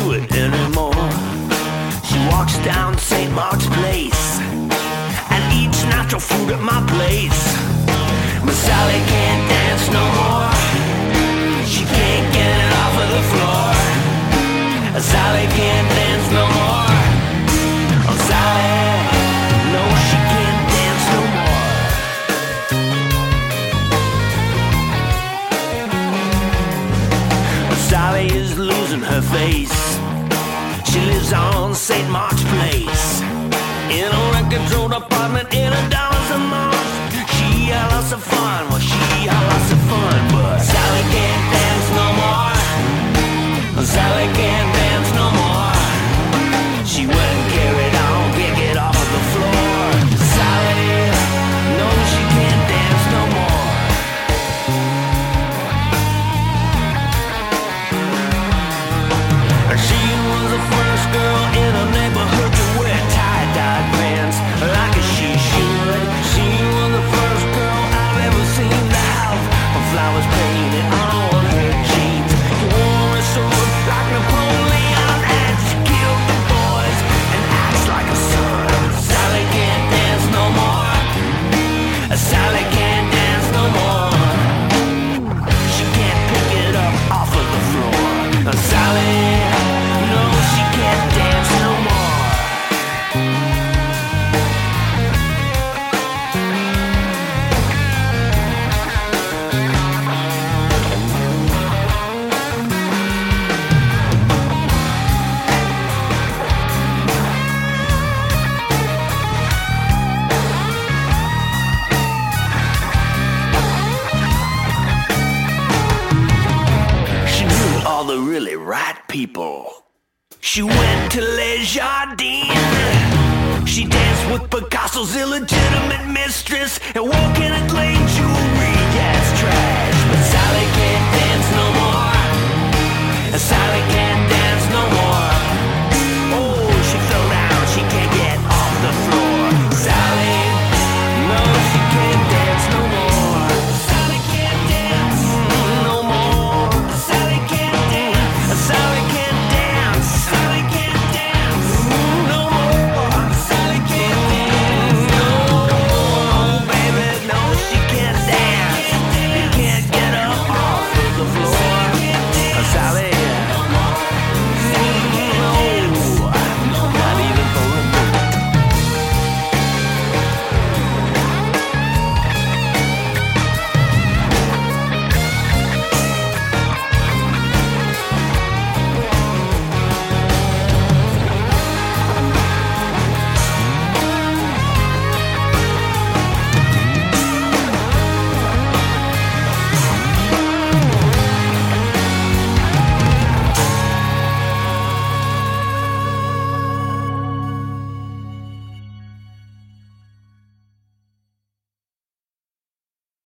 do it anymore. She walks down St. Mark's Place and eats natural food at my place. But Sally can't dance no more. She can't get it off of the floor. Sally can't dance no more. Oh, Sally, no, she can't dance no more. Sally is losing her face. She lives on St. Mark's Place in a rent-controlled apartment in $1 a month. She had lots of fun, well, she had lots of fun, but Sally can't dance no more. Sally can't dance no more. She wouldn't carry on, pick it off of the floor. Sally, no, she can't dance no more. She was the first girl in her neighborhood to wear tie-dyed pants like she should. She was the first girl I've ever seen to have flowers painted on her jeans. She wore a sword like Napoleon and she killed the boys and acts like a son. Sally can't dance no more. Sally can't dance no more. She can't pick it up off of the floor. Sally, no, she can't dance no more. She knew all the really right people. She went to Les Jardins. She danced with Picasso's illegitimate mistress and wore Kenneth Lane jewelry. Yeah, it's trash, but Sally can't dance no more. Sally can't dance.